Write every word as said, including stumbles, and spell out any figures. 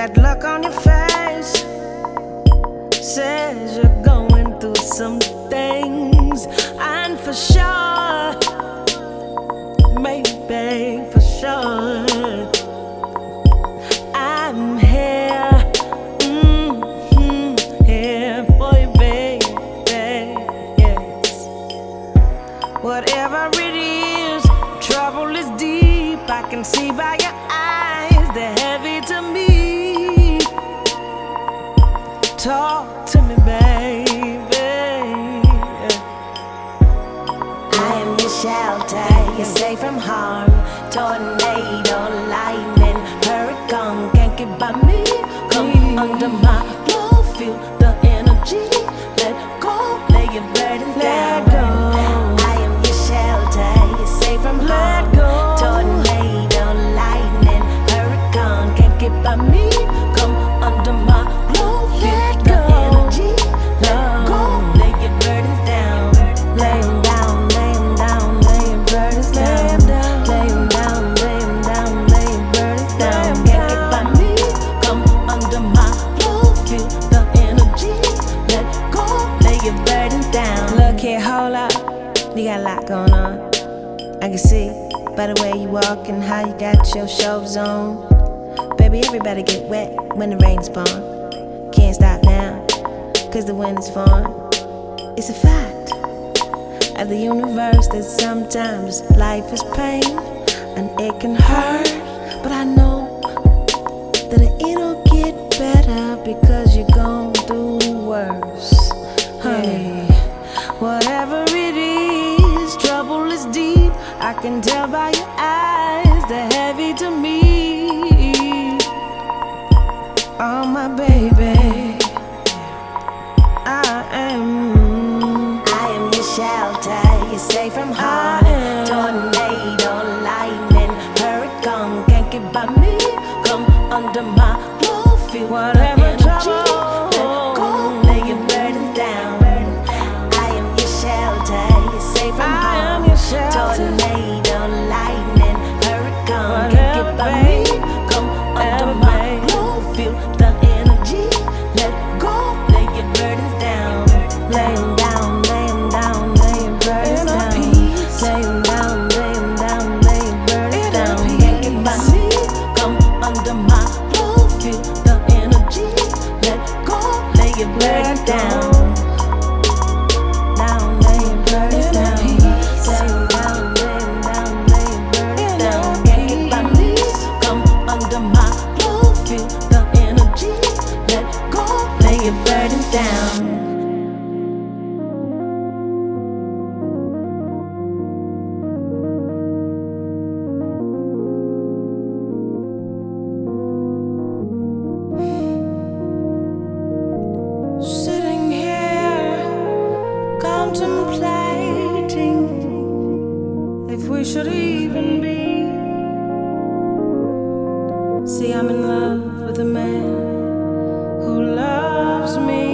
That look on your face says you're going through some things, and for sure, maybe for sure, I'm here, mm-hmm, here for you, baby. Yes, whatever it is, trouble is deep. I can see by your eyes they're heavy to me. Talk to me, baby. I am your shelter, you're safe from harm. Tornado, lightning, hurricane can't get by me. Come under my love, feel the energy. Let go, lay your burdens down. Let go. I am your shelter, you're safe from harm. Let go. Tornado, lightning, hurricane can't get by me. Come under my love, feel the energy. Let go, lay your burdens down. Lay 'em down, lay 'em down, lay your burdens down. Lay 'em down, lay 'em down, lay your burdens down. Can't get by me. Come under my love, feel the energy. Let go, lay your burdens down. Look here, hold up. You got a lot going on. I can see by the way you walk and how you got your shows on. Baby, everybody get wet when the rain is born. Can't stop now, cause the wind is falling. It's a fact of the universe that sometimes life is pain and it can hurt. But I know that it'll get better because you're going through worse. Honey, whatever it is, trouble is deep. I can tell by your eyes, they're heavy to me. Oh, my baby, I am. I am your shelter, you're safe from harm. Tornado, lightning, hurricane can't get by me. Come under my love, feel Whatever the energy. trouble. Let go, lay your burdens down. I am your shelter, you're safe from I harm. am your shelter. Tornado, lightning, hurricane Whatever, can't get by me. babe. Come under Whatever, my babe. love, feel the energy. Let go, lay your burdens down. Lay 'em down, lay 'em down, lay your burdens Inner down. peace. Lay 'em down, lay 'em down, lay your burdens Inner down. Can't get by peace. me. Come under my love, feel the energy. Let go, lay your burdens Let go. down. Down, lay your burdens Inner down. peace. Lay 'em down, lay 'em down, lay your burdens Inner down. Can't get by me. peace. Come under my love, feel the energy. Let go, lay your burdens down. Sitting here, contemplating if we should even be. See, I'm in love with a man who loves me.